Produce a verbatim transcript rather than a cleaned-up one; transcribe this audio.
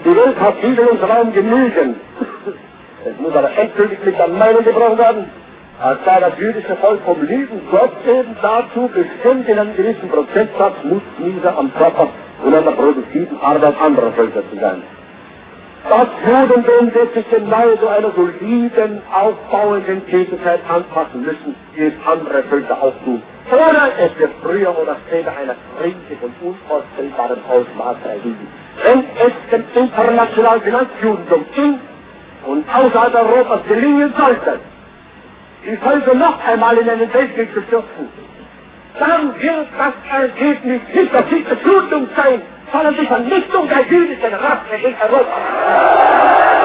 Die Welt hat Siedlungsraum genügend. Es muss aber endgültig mit der Meinung gebrochen werden, als sei das jüdische Volk vom lieben Gott eben dazu bestimmt, in einem gewissen Prozentsatz Nutznießer am Körper und an der produktiven Arbeit anderer Völker zu sein. Das Judentum wird sich genauso einer soliden, aufbauenden Tätigkeit anpassen müssen, wie es andere Völker auch tun. Oder es wird früher oder später einer Krise von unvorstellbarem Ausmaß erliegen. Wenn es dem internationalen Finanzjudentum in und außerhalb Europas gelingen sollte, die Völker noch einmal in einen Weltkrieg zu stürzen, dann wird das Ergebnis nicht der Sieg des Judentums sein, sondern die Vernichtung der jüdischen Rasse in Europa.